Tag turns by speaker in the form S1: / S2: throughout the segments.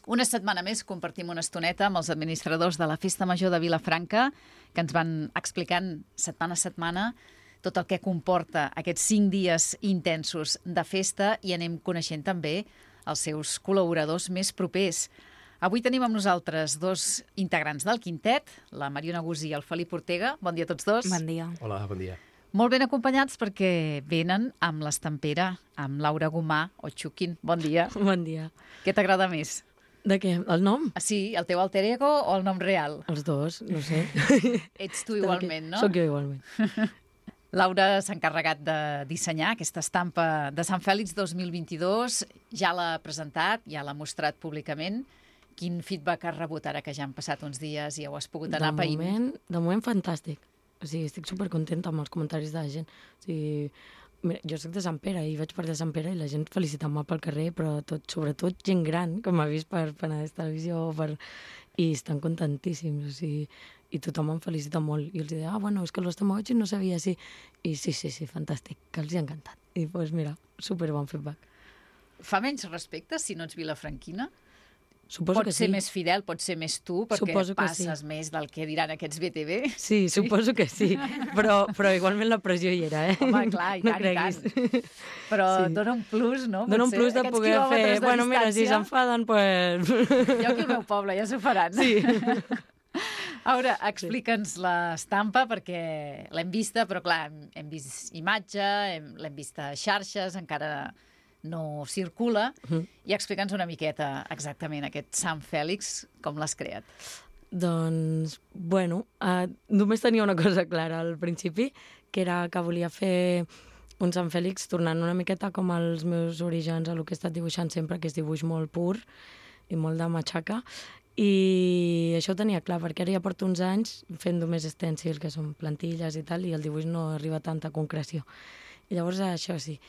S1: Una setmana més compartim una estoneta amb els administradors de la Festa Major de Vilafranca, que ens van explicant setmana a setmana tot el que comporta aquests 5 dies intensos de festa i anem coneixent també els seus col·laboradors més propers. Avui tenim amb nosaltres 2 integrants del quintet, la Mariona Gusí i el Felip Ortega. Bon dia a tots 2.
S2: Bon dia.
S3: Hola, bon dia.
S1: Molt ben acompanyats perquè venen amb l'Estampera, amb Laura Gomà o Xuquin. Bon dia.
S2: Bon dia.
S1: Què t'agrada més?
S2: De què? El nom?
S1: Sí, el teu alter ego o el nom real?
S2: Els dos, no sé.
S1: Ets tu igualment, no?
S2: Soc jo igualment.
S1: Laura s'ha encarregat de dissenyar aquesta estampa de Sant Fèlix 2022. Ja l'ha presentat, ja l'ha mostrat públicament. Quin feedback has rebut ara que ja han passat uns dies i ho has pogut anar païnt?
S2: De moment fantàstic. O sigui, estic supercontenta amb els comentaris de la gent. O sigui, mira, jo soc de Sant Pere i vaig per de Sant Pere i la gent felicitant-me pel carrer, però sobretot gent gran que m'ha vist per Penedès Televisió i estan contentíssims. O sigui, i tothom em felicita molt. I els deia, bueno, és que els Tamagotxis no sabia si... I sí, fantàstic, que els hi ha encantat. I doncs mira, superbon feedback.
S1: Fa menys respecte si no ets vilafranquina?
S2: Suposo
S1: pot ser més fidel, pot ser més tu, perquè passes més del que diran aquests BTV.
S2: Sí, suposo que sí, però igualment la pressió hi era,
S1: Home, clar, i tant, i tant. Però dona un plus, no?
S2: Dona un plus de poder fer... Bueno, mira, si s'enfaden, doncs...
S1: Jo aquí al meu poble, ja s'ho faran.
S2: Sí.
S1: Ara, explica'ns l'estampa, perquè l'hem vista, però clar, hem vist imatge, l'hem vista a xarxes, encara no circula, i explica'ns una miqueta exactament aquest Sant Fèlix, com l'has creat.
S2: Doncs, bueno, només tenia una cosa clara al principi, que era que volia fer un Sant Fèlix tornant una miqueta com als meus orígens, a lo que he estat dibuixant sempre, que és dibuix molt pur i molt de matxaca, i això ho tenia clar, perquè ara ja porto uns anys fent només estèncils, que són plantilles i tal, i el dibuix no arriba a tanta concreció. I llavors això sí.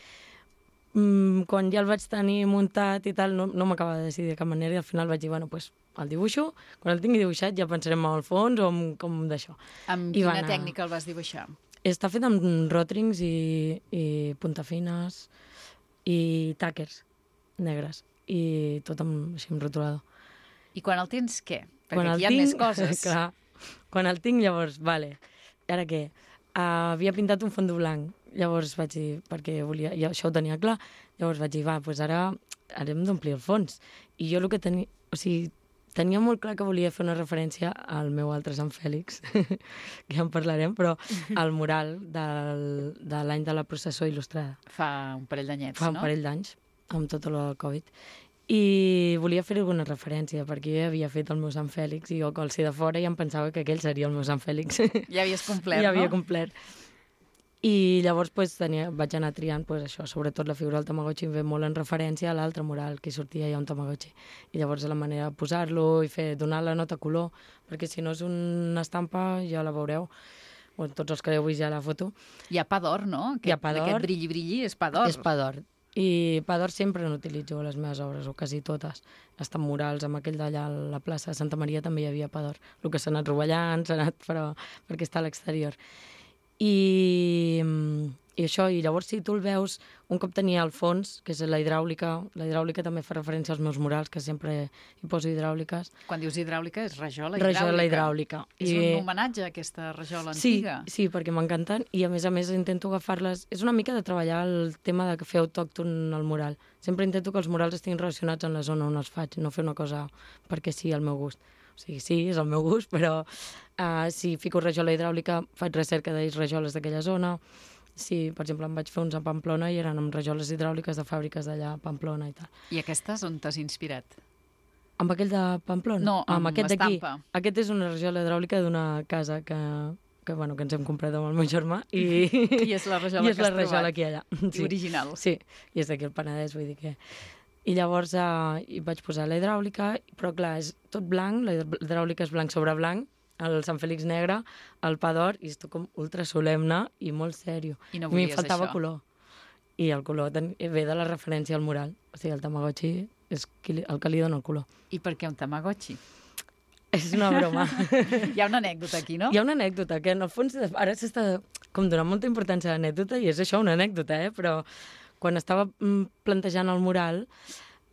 S2: Quan ja el vaig tenir muntat i tal, no m'acaba de decidir de cap manera i al final vaig dir, bueno, pues el dibuixo, quan el tingui dibuixat ja pensarem al fons o com d'això.
S1: Amb quina tècnica el vas dibuixar?
S2: Està fet amb ròtrings i puntafines i tàquers negres i tot així amb rotulador.
S1: I quan el tens, què? Perquè aquí hi ha més coses.
S2: Clar, quan el tinc llavors, vale, ara què? Havia pintat un fons blanc, llavors vaig dir, perquè volia, jo això ho tenia clar, llavors vaig dir, doncs ara hem d'omplir el fons. I jo el que tenia, o sigui, tenia molt clar que volia fer una referència al meu altre Sant Fèlix, que ja en parlarem, però al mural de l'any de la processó il·lustrada.
S1: Fa un parell d'anyets, no?
S2: Fa un parell d'anys, amb tot el Covid. I volia fer alguna referència, perquè jo havia fet el meu Sant Fèlix i jo, al ser de fora, ja em pensava que aquell seria el meu Sant Fèlix.
S1: Ja havies complert,
S2: ja havia complert. I llavors vaig anar triant això, sobretot la figura del Tamagotxi em ve molt en referència a l'altre mural que sortia ja un Tamagotxi. I llavors la manera de posar-lo i donar la nota color, perquè si no és una estampa, ja la veureu, tots els que heu vist ja la foto.
S1: Hi ha pa d'or, no?
S2: Hi ha pa d'or.
S1: Aquest brilli és pa d'or.
S2: És pa d'or. I pa d'or sempre n'utilitzo a les meves obres, o quasi totes. Estan murals, amb aquell d'allà a la plaça de Santa Maria també hi havia pa d'or. El que s'ha anat rovellant, perquè està a l'exterior. I això, i llavors si tu el veus, un cop tenia el fons, que és la hidràulica també fa referència als meus murals, que sempre hi poso hidràuliques.
S1: Quan dius hidràulica és rajola hidràulica.
S2: Rajola hidràulica.
S1: És un homenatge a aquesta rajola antiga.
S2: Sí, perquè m'encanten i a més intento agafar-les... És una mica de treballar el tema de fer autòcton al mural. Sempre intento que els murals estiguin relacionats en la zona on els faig, no fer una cosa perquè sí, al meu gust. O sigui, sí, és el meu gust, però si fico rajola hidràulica faig recerca de rajoles d'aquella zona. Sí, per exemple, em vaig fer uns a Pamplona i eren amb rajoles hidràuliques de fàbriques d'allà a Pamplona i tal.
S1: I aquestes on t'has inspirat?
S2: Amb aquell de Pamplona?
S1: No, amb
S2: aquest
S1: l'estampa.
S2: Aquest és una rajola hidràulica d'una casa que ens hem comprat amb el meu germà i
S1: és la rajola que has trobat.
S2: Aquí allà.
S1: Sí. Original.
S2: Sí, i és d'aquí el Penedès, vull dir que... I llavors hi vaig posar la hidràulica, però clar, és tot blanc, la hidràulica és blanc sobre blanc, el Sant Fèlix negre, el pa d'or, i és tot com ultra solemne i molt sèrio.
S1: I no volies
S2: faltava
S1: això.
S2: Color. I el color ve de la referència al mural. O sigui, el Tamagotxi és el que li dona el color.
S1: I per què un Tamagotxi?
S2: És una broma.
S1: Hi ha una anècdota aquí, no?
S2: Hi ha una anècdota, que en el fons ara s'està com donant molta importància a l'anècdota, i és això, una anècdota, però quan estava plantejant el mural,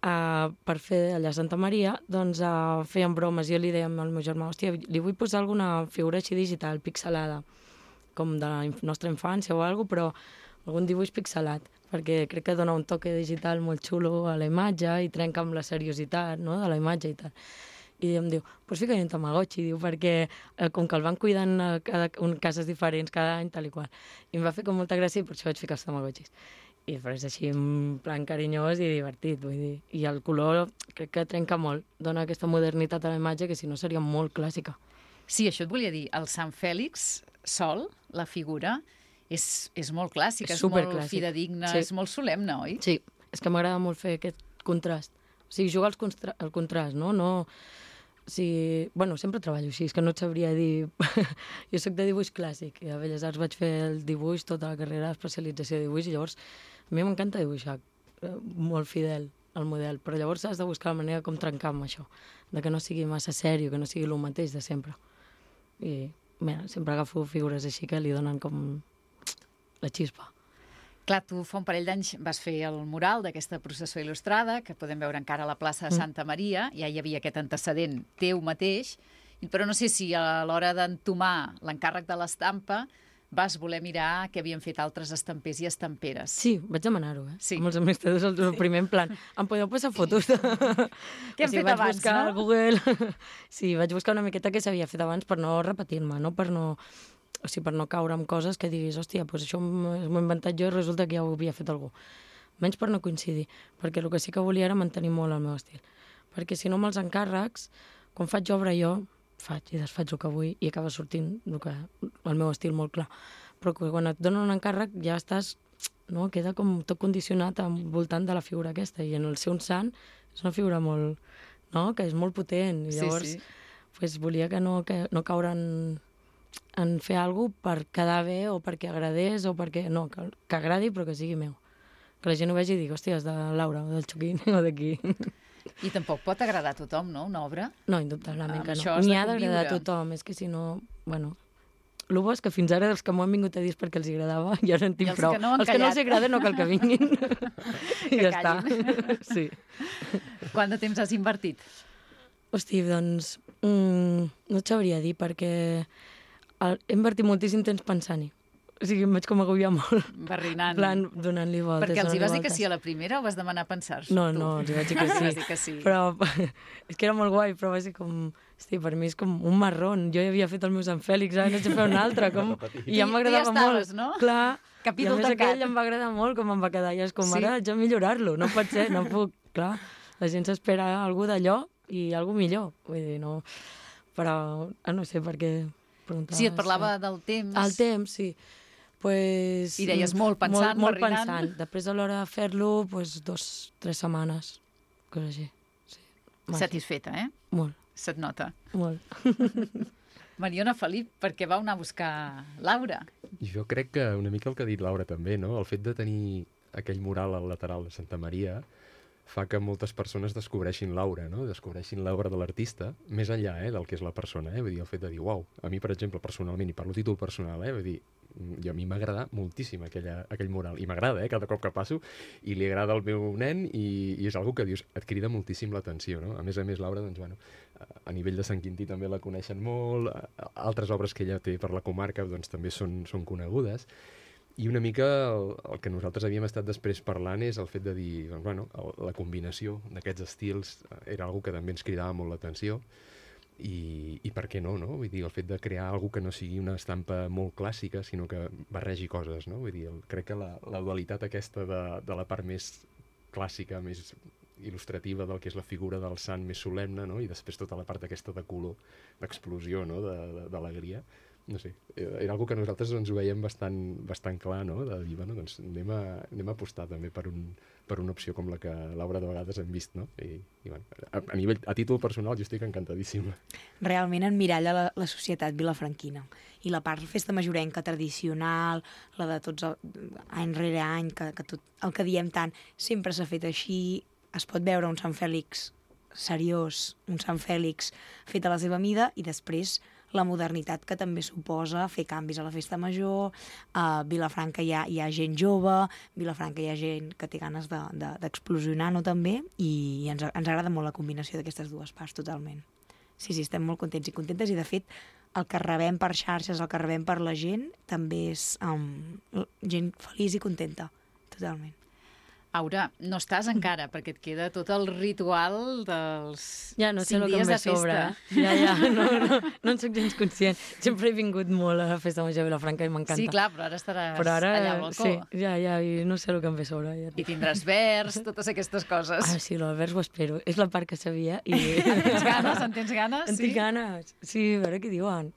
S2: per fer allà a Santa Maria, doncs feien bromes. Jo li deia al meu germà, hòstia, li vull posar alguna figura així digital, pixelada, com de la nostra infància o alguna cosa, però algun dibuix pixelat, perquè crec que dona un toque digital molt xulo a la imatge i trenca amb la seriositat, no?, de la imatge i tal. I em diu, pues fica-hi un Tamagotchi, diu, perquè com que el van cuidant a cases diferents cada any, tal i qual. I em va fer com molta gràcia i per això vaig ficar els Tamagotchis. I però és així en plan carinyós i divertit, vull dir. I el color crec que trenca molt, dona aquesta modernitat a la imatge que si no seria molt clàssica.
S1: Sí, això et volia dir. El Sant Fèlix sol, la figura, és molt clàssica, és molt fidedigna, sí. És molt solemne, oi?
S2: Sí, és que m'agrada molt fer aquest contrast. O sigui, jugar al contrast, no? Bueno, sempre treballo així, és que no et sabria dir... Jo soc de dibuix clàssic, i a Belles Arts vaig fer el dibuix, tota la carrera d'especialització de dibuix, i llavors a mi m'encanta dibuixar, molt fidel al model, però llavors has de buscar la manera com trencar amb això, de que no sigui massa sèrio, que no sigui el mateix de sempre. I, mira, sempre agafo figures així que li donen com la xispa.
S1: Clar, tu fa un parell d'anys vas fer el mural d'aquesta processó il·lustrada, que podem veure encara a la plaça de Santa Maria, ja hi havia aquest antecedent teu mateix, però no sé si a l'hora d'entomar l'encàrrec de l'estampa vas voler mirar què havien fet altres estampers i estamperes.
S2: Sí, vaig demanar-ho,
S1: Sí.
S2: Amb els administradors el primer en plan, em podeu passar fotos?
S1: Què han fet abans, no?
S2: Vaig buscar a Google... Sí, vaig buscar una miqueta què s'havia fet abans per no repetir-me, no? Per no caure en coses que diguis, hòstia, doncs això m'ho he inventat jo i resulta que ja ho havia fet algú. Menys per no coincidir, perquè el que sí que volia era mantenir molt el meu estil. Perquè si no, amb els encàrrecs, quan faig obra jo, faig i desfaig el que vull i acaba sortint el meu estil molt clar. Però quan et donen un encàrrec ja estàs, no? Queda com tot condicionat al voltant de la figura aquesta. I en el ser un sant és una figura molt, no? Que és molt potent. I llavors pues, volia que no caure en fer alguna cosa per quedar bé o perquè agradés o perquè... No, que agradi però que sigui meu. Que la gent ho vegi i digui, hòstia, és de Laura o del Joaquín o d'aquí.
S1: I tampoc pot agradar a tothom, no?, una obra?
S2: No, indubtablement que no.
S1: N'hi
S2: ha d'agradar a tothom, és que si no... Bueno, el bo és que fins ara els que m'ho han vingut a dir és perquè els agradava, ja no en tinc prou. Els que no els agrada no cal que vinguin. I ja està. Sí.
S1: Quant de temps has invertit?
S2: Hosti, doncs, no et sabria dir, perquè he invertit moltíssim temps pensant-hi. O sigui, em vaig com agobiar molt.
S1: Barrinant.
S2: Plan, donant-li voltes.
S1: Perquè els hi vas dir que sí a la primera o vas demanar pensar-s'ho?
S2: No, els hi vaig dir que sí.
S1: Vas dir que sí.
S2: Però és que era molt guai, però va ser com... Hosti, per mi és com un marrón. Jo ja havia fet el meu Sant Fèlix, ara n'haig de fer un altre. I ja m'agradava molt.
S1: No?
S2: Clar.
S1: Capítol
S2: tancat. I a més
S1: tancat.
S2: aquell em va agradar molt com em va quedar. I és com, ara haig de millorar-lo. No pot ser, no puc. Clar, la gent s'espera algú d'allò i algú millor. Vull dir, no... Però no sé per què preguntaves.
S1: Sí, et parlava del temps.
S2: El temps, sí. Pues,
S1: I deies molt pensant,
S2: molt
S1: barrinant.
S2: pensant. Després a l'hora de fer-lo, pues, 2-3 setmanes. Cosa així. Sí.
S1: Satisfeta, eh?
S2: Molt.
S1: Se't nota.
S2: Molt.
S1: Mariona Felip, per què va anar a buscar Laura?
S3: Jo crec que una mica el que ha dit Laura també, no? El fet de tenir aquell mural al lateral de Santa Maria fa que moltes persones descobreixin Laura, no? Descobreixin l'obra de l'artista, més enllà del que és la persona, Vull dir, el fet de dir, uau, a mi, per exemple, personalment, i parlo a títol personal, Vull dir, a mi m'agrada moltíssim aquell mural, i m'agrada, cada cop que passo, i li agrada al meu nen, i és algo que dius, et crida moltíssim l'atenció, no? A més, Laura, doncs, bueno, a nivell de Sant Quintí també la coneixen molt, altres obres que ella té per la comarca, doncs, també són conegudes, i una mica el que nosaltres havíem estat després parlant és el fet de dir, doncs, bueno, la combinació d'aquests estils era algo que també ens cridava molt l'atenció i per què no? Vull dir, el fet de crear alguna que no sigui una estampa molt clàssica, sinó que barregi coses, no? Vull dir, crec que la dualitat aquesta de la part més clàssica, més il·lustrativa del que és la figura del sant més solemne, no? I després tota la part aquesta de color, d'explosió, no? D'alegria. No sé, era algo que nosaltres doncs, ho veiem bastant clar, no? De dir, bueno, doncs anem a apostar també per una opció com la que Laura de vegades hem vist, no? I bueno, a títol personal jo estic encantadíssim.
S4: Realment emmiralla la societat vilafranquina. I la part festa majorenca tradicional, la de tots any rere any, que tot el que diem tant sempre s'ha fet així, es pot veure un Sant Fèlix seriós, un Sant Fèlix fet a la seva mida i després la modernitat que també suposa fer canvis a la festa major. A Vilafranca hi ha gent jove, a Vilafranca hi ha gent que té ganes d'explosionar, no, també, i ens agrada molt la combinació d'aquestes dues parts, totalment. Sí, estem molt contents i contentes, i de fet el que rebem per xarxes, el que rebem per la gent, també és gent feliç i contenta, totalment.
S1: Aura, no estàs encara, perquè et queda tot el ritual dels 5 dies de festa.
S2: Ja, no sé el que em ve a sobre. No en soc gens conscient. Sempre he vingut molt a la festa major de Vilafranca i m'encanta.
S1: Sí, clar, però ara estaràs allà al balcó.
S2: Sí, i no sé el que em ve a sobre. Ja.
S1: I tindràs vers, totes aquestes coses.
S2: Ah, sí, el vers ho espero. És la part que sabia. I...
S1: En tens ganes?
S2: En tinc ganes. Sí, a veure què diuen.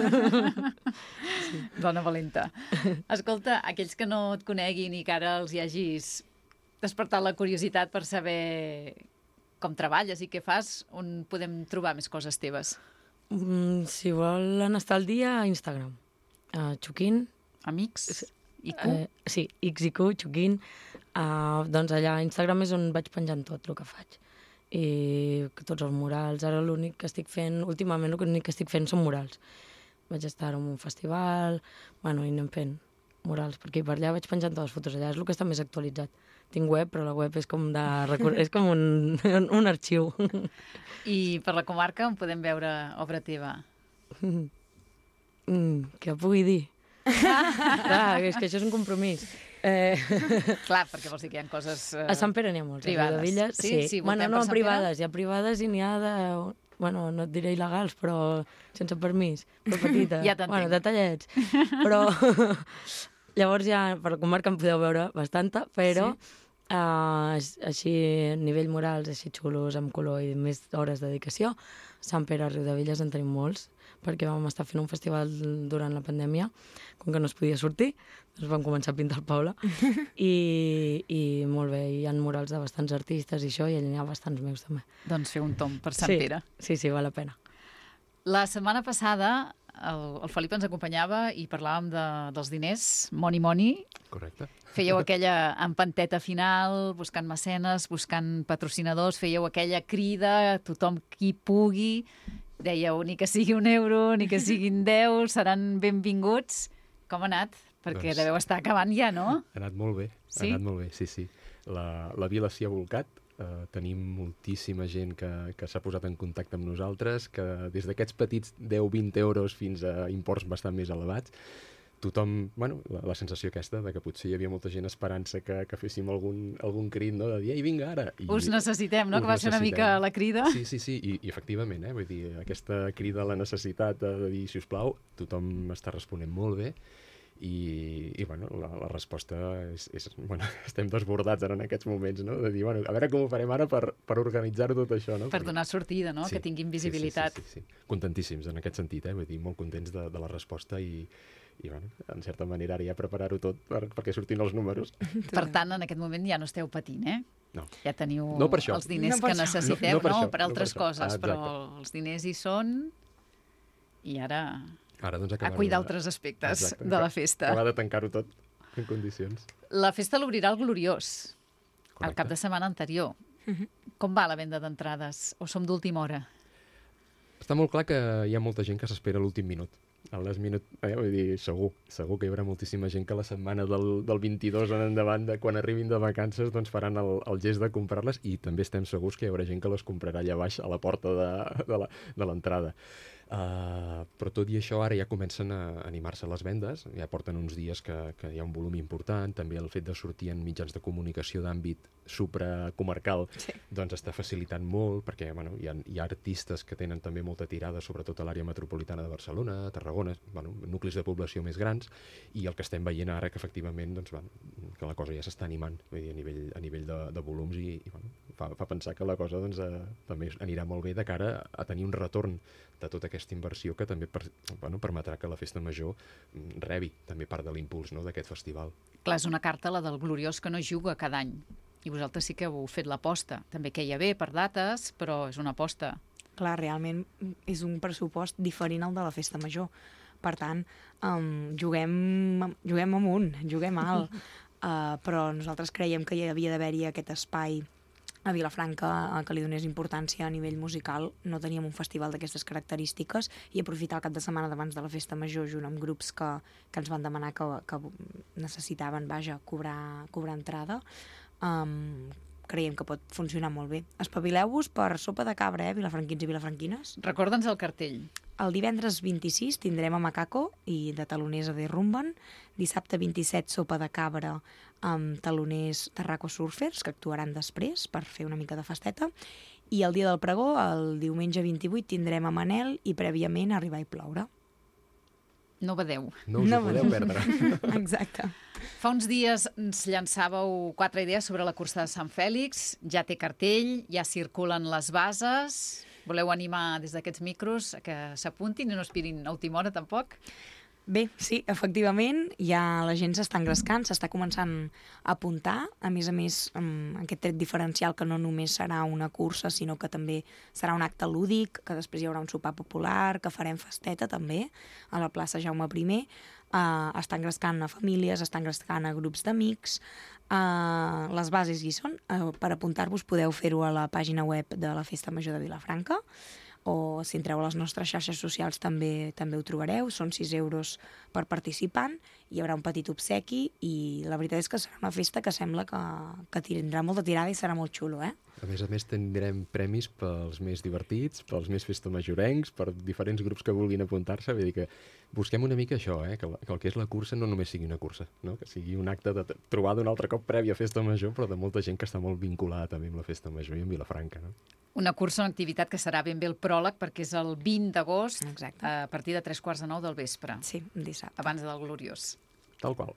S1: Sí. Dona valenta. Escolta, aquells que no et coneguin i que ara els hi hagis despertat la curiositat per saber com treballes i què fas, on podem trobar més coses teves?
S2: Si volen estar al dia, a Instagram. Xuquin.
S1: Amics? I Q?
S2: Sí, X i Q, Xuquin. Doncs allà a Instagram és on vaig penjant tot el que faig. I tots els murals. Ara l'únic que estic fent, últimament l'únic que estic fent són murals. Vaig estar en un festival, i anem fent murals, perquè per allà vaig penjant totes les fotos. Allà és el que està més actualitzat. Tinc web, però la web és com és com un arxiu.
S1: I per la comarca on podem veure obra teva?
S2: Què pugui dir? Clar, és que això és un compromís.
S1: Clar, perquè vols dir que hi ha coses
S2: a Sant Pere n'hi ha molts.
S1: privades.
S2: Sí. Bueno, no, privades. Hi ha privades i n'hi ha de... Bueno, no et diré il·legals, però sense permís. Però petites.
S1: Ja t'entenc.
S2: Detallets. Però... Llavors ja per la comarca en podeu veure bastanta, però així a nivell morals, així xulos, amb color i més hores de dedicació, Sant Pere, Riudebitlles en tenim molts, perquè vam estar fent un festival durant la pandèmia, com que no es podia sortir, doncs vam començar a pintar el Paula, i molt bé, hi ha murals de bastants artistes i això, i allà n'hi ha bastants meus també.
S1: Doncs fer un tomb per Sant Pere.
S2: Sí, val la pena.
S1: La setmana passada el Felip ens acompanyava i parlàvem dels diners, money.
S3: Correcte.
S1: Fèieu aquella empanteta final, buscant mecenes, buscant patrocinadors, fèieu aquella crida, tothom qui pugui, dèieu ni que sigui €1, ni que siguin 10, seran benvinguts. Com ha anat? Perquè doncs deveu estar acabant ja, no?
S3: Ha anat molt bé,
S1: sí?
S3: Ha anat molt bé, sí. La vila s'hi ha volcat. Tenim moltíssima gent que s'ha posat en contacte amb nosaltres, que des d'aquests petits 10-20 euros fins a imports bastant més elevats, tothom, la sensació aquesta de que potser hi havia molta gent esperant-se que féssim algun crit, no? De dir, ei, vinga, ara!
S1: Us necessitem, no? Que va ser una mica la crida.
S3: Sí, i efectivament, vull dir, aquesta crida a la necessitat de dir, si us plau, tothom està responent molt bé. I la resposta és estem desbordats ara en aquests moments, no? De dir, a veure com ho farem ara per organitzar-ho tot això, no?
S1: Per donar sortida, no? Sí, que tinguin visibilitat.
S3: Sí. Contentíssims en aquest sentit, vull dir, molt contents de la resposta i en certa manera ara ja preparar-ho tot perquè surtin els números.
S1: Per tant, en aquest moment ja no esteu patint,
S3: No.
S1: Ja teniu
S3: no per això.
S1: Els diners que necessiteu, per altres coses,
S3: exacte.
S1: Però els diners hi són i ara
S3: doncs
S1: a cuidar altres aspectes de la festa.
S3: Acabar de tancar-ho tot en condicions.
S1: La festa l'obrirà el Gloriós,
S3: correcte,
S1: el cap de setmana anterior. Com va la venda d'entrades? O som d'última hora?
S3: Està molt clar que hi ha molta gent que s'espera a l'últim minut. Al last minute, vull dir, segur que hi haurà moltíssima gent que la setmana del 22 en endavant, quan arribin de vacances, doncs faran el gest de comprar-les, i també estem segurs que hi haurà gent que les comprarà allà baix a la porta de l'entrada. Però tot i això ara ja comencen a animar-se les vendes, ja porten uns dies que hi ha un volum important, també el fet de sortir en mitjans de comunicació d'àmbit supracomarcal doncs està facilitant molt, perquè hi ha artistes que tenen també molta tirada, sobretot a l'àrea metropolitana de Barcelona, Tarragona, nuclis de població més grans, i el que estem veient ara que efectivament que la cosa ja s'està animant a nivell de volums, i fa pensar que la cosa també anirà molt bé de cara a tenir un retorn de tota aquesta inversió que també permetrà que la festa major rebi també part de l'impuls d'aquest festival.
S1: Clar, és una carta, la del Gloriós, que no juga cada any. I vosaltres sí que heu fet l'aposta. També queia bé per dates, però és una aposta.
S4: Clar, realment és un pressupost diferent al de la festa major. Per tant, juguem amunt, juguem alt. Però nosaltres creiem que hi havia d'haver-hi aquest espai a Vilafranca que li donés importància a nivell musical, no teníem un festival d'aquestes característiques, i aprofitar el cap de setmana d'abans de la festa major junt amb grups que ens van demanar que necessitaven, cobrar entrada. Creiem que pot funcionar molt bé. Espavileu-vos per sopa de cabra, vilafranquins i vilafranquines.
S1: Recorda'ns el cartell.
S4: El divendres 26 tindrem a Macaco i de taloners a The Rumban. Dissabte 27 sopa de cabra amb taloners Tarraco Surfers, que actuaran després per fer una mica de festeta. I el dia del pregó, el diumenge 28, tindrem a Manel i prèviament Arribar i ploure.
S1: No badeu.
S3: No us ho podeu perdre.
S4: Exacte.
S1: Fa uns dies ens llançàveu 4 idees sobre la cursa de Sant Fèlix. Ja té cartell, ja circulen les bases. Voleu animar des d'aquests micros que s'apuntin i no aspirin a última hora tampoc?
S4: Bé, sí, efectivament, ja la gent s'està engrescant, s'està començant a apuntar. A més, aquest tret diferencial que no només serà una cursa, sinó que també serà un acte lúdic, que després hi haurà un sopar popular, que farem festeta també a la plaça Jaume I. Està engrescant a famílies, està engrescant a grups d'amics. Les bases hi són. Per apuntar-vos podeu fer-ho a la pàgina web de la Festa Major de Vilafranca, o si entreu a les nostres xarxes socials també ho trobareu. Són 6 euros per participant, hi haurà un petit obsequi i la veritat és que serà una festa que sembla que tindrà molta tirada i serà molt xulo,
S3: A més, tindrem premis pels més divertits, pels més festamajorencs, per diferents grups que vulguin apuntar-se. Vull dir que busquem una mica això, que el que és la cursa no només sigui una cursa, no? Que sigui un acte de trobar d'un altre cop previ a Festa Major, però de molta gent que està molt vinculada també amb la Festa Major i amb Vilafranca, no?
S1: Una cursa, una activitat que serà ben bé el pròleg, perquè és el 20 d'agost, a partir de 3:45 del vespre.
S4: Sí, dissabte.
S1: Abans del Gloriós.
S3: Tal qual.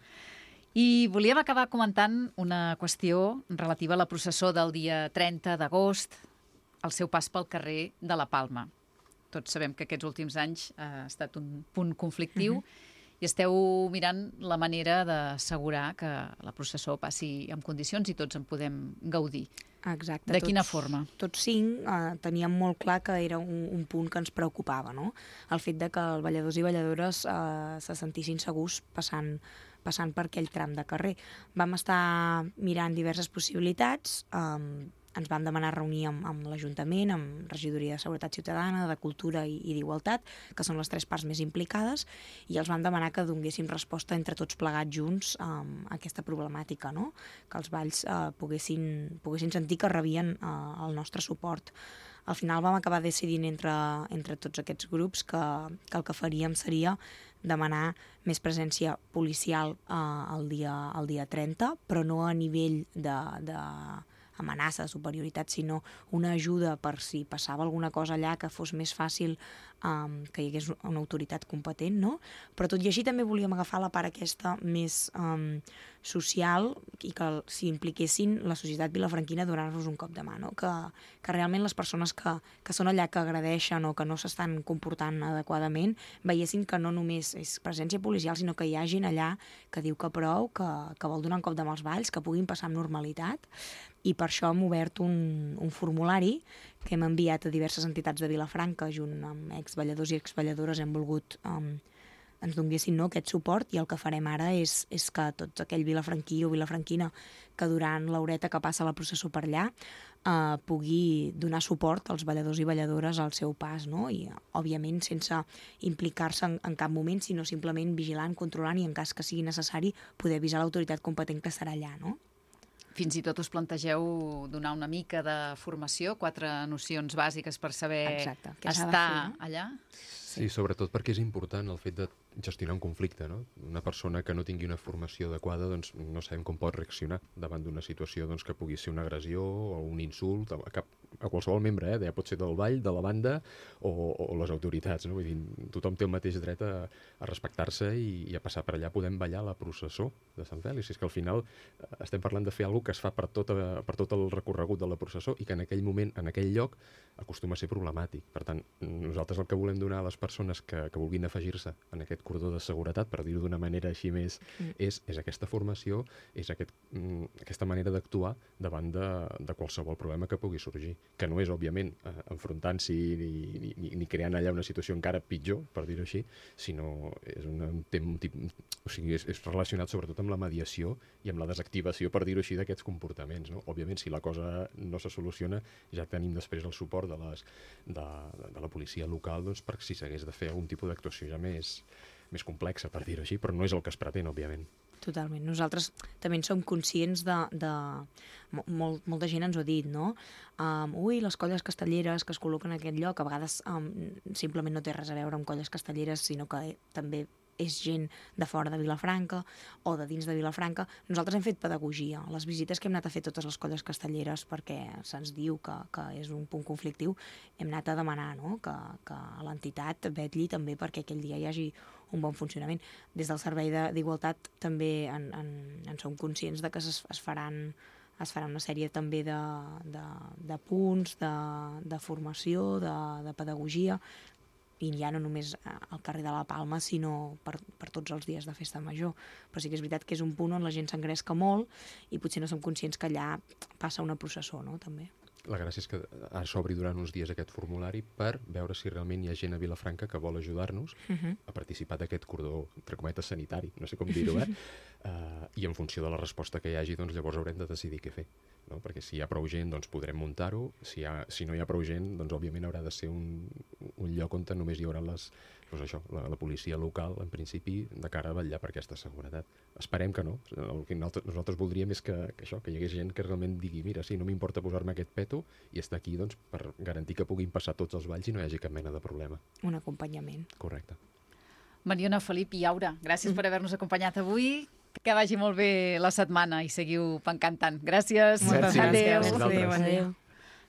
S1: I volíem acabar comentant una qüestió relativa a la processó del dia 30 d'agost, el seu pas pel carrer de la Palma. Tots sabem que aquests últims anys ha estat un punt conflictiu i esteu mirant la manera d'assegurar que la processó passi en condicions i tots en podem gaudir.
S4: Exacte.
S1: De quina forma?
S4: Tots 5 teníem molt clar que era un punt que ens preocupava, no? El fet de que els balladors i balladores se sentissin segurs passant per aquell tram de carrer. Vam estar mirant diverses possibilitats, ens van demanar reunir amb l'Ajuntament, amb Regidoria de Seguretat Ciutadana, de Cultura i d'Igualtat, que són les 3 parts més implicades, i els van demanar que donéssim resposta entre tots plegats junts a aquesta problemàtica, no? Que els balls poguessin sentir que rebien el nostre suport. Al final vam acabar decidint entre tots aquests grups que el que faríem seria demanar més presència policial el dia 30, però no a nivell d'amenaça, de superioritat, sinó una ajuda per si passava alguna cosa allà que fos més fàcil que hi hagués una autoritat competent, no? Però tot i així també volíem agafar la part aquesta més social i que s'hi impliquessin la societat vilafranquina, donar-nos un cop de mà, no? Que realment les persones que són allà, que agradeixen o que no s'estan comportant adequadament, veiessin que no només és presència policial, sinó que hi ha gent allà que diu que prou, que vol donar un cop de mà als balls, que puguin passar amb normalitat, i per això hem obert un formulari que hem enviat a diverses entitats de Vilafranca, junt amb exballadors i exballadores hem volgut ens donessin aquest suport, i el que farem ara és que tots aquell vilafranquí o vilafranquina que durant l'horeta que passa la processó per allà pugui donar suport als balladors i balladores al seu pas, no? I òbviament sense implicar-se en cap moment, sinó simplement vigilant, controlant i en cas que sigui necessari poder avisar l'autoritat competent que estarà allà, no?
S1: Fins i tot us plantegeu donar una mica de formació, 4 nocions bàsiques per saber estar allà?
S3: Sí, sobretot perquè és important el fet de gestionar un conflicte, no? Una persona que no tingui una formació adequada, doncs no sabem com pot reaccionar davant d'una situació que pugui ser una agressió o un insult a qualsevol membre, ja pot ser del ball, de la banda o les autoritats, no? Vull dir, tothom té el mateix dret a respectar-se i a passar per allà. Podem ballar la processó de Sant Fèlix. És que al final estem parlant de fer alguna cosa que es fa per tot el recorregut de la processó i que en aquell moment, en aquell lloc, acostuma a ser problemàtic. Per tant, nosaltres el que volem donar a les persones que vulguin afegir-se en aquest aquest cordó de seguretat, per dir-ho d'una manera així més, és aquesta formació, és aquesta manera d'actuar davant de qualsevol problema que pugui sorgir, que no és, òbviament, enfrontant-s'hi ni creant allà una situació encara pitjor, per dir-ho així, sinó és és relacionat sobretot amb la mediació i amb la desactivació, per dir-ho així, d'aquests comportaments, no? Òbviament, si la cosa no se soluciona, ja tenim després el suport de la policia local, doncs, per si s'hagués de fer algun tipus d'actuació ja més complexa, per dir-ho així, però no és el que es pretén, òbviament.
S4: Totalment. Nosaltres també en som conscients molta gent ens ho ha dit, no? Les colles castelleres que es col·loquen en aquest lloc, a vegades simplement no té res a veure amb colles castelleres, sinó que també és gent de fora de Vilafranca o de dins de Vilafranca. Nosaltres hem fet pedagogia. Les visites que hem anat a fer totes les colles castelleres, perquè se'ns diu que és un punt conflictiu, hem anat a demanar, no? que l'entitat vetlli també perquè aquell dia hi hagi un bon funcionament. Des del Servei d'Igualtat també en som conscients de que es faran una sèrie també de punts, de formació, de pedagogia, i ja no només al carrer de la Palma, sinó per tots els dies de festa major. Però sí que és veritat que és un punt on la gent s'engresca molt i potser no som conscients que allà passa una processó, no?, també.
S3: La gràcia és que ara s'obri durant uns dies aquest formulari per veure si realment hi ha gent a Vilafranca que vol ajudar-nos a participar d'aquest cordó, entre cometes, sanitari, no sé com dir-ho, i en funció de la resposta que hi hagi, doncs llavors haurem de decidir què fer, no? Perquè si hi ha prou gent, doncs podrem muntar-ho, si no hi ha prou gent, doncs òbviament haurà de ser un lloc on només hi haurà la policia local, en principi, de cara a vetllar per aquesta seguretat. Esperem que no. El que nosaltres voldríem és que hi hagués gent que realment digui, mira, sí, no m'importa posar-me aquest peto i estar aquí, doncs, per garantir que puguin passar tots els balls i no hi hagi cap mena de problema.
S4: Un acompanyament.
S3: Correcte.
S1: Mariona, Felip i Aura, gràcies per haver-nos acompanyat avui. Que vagi molt bé la setmana i seguiu pencant tant. Gràcies.
S3: Gràcies.
S1: Adéu.
S3: Adéu.
S4: Adéu.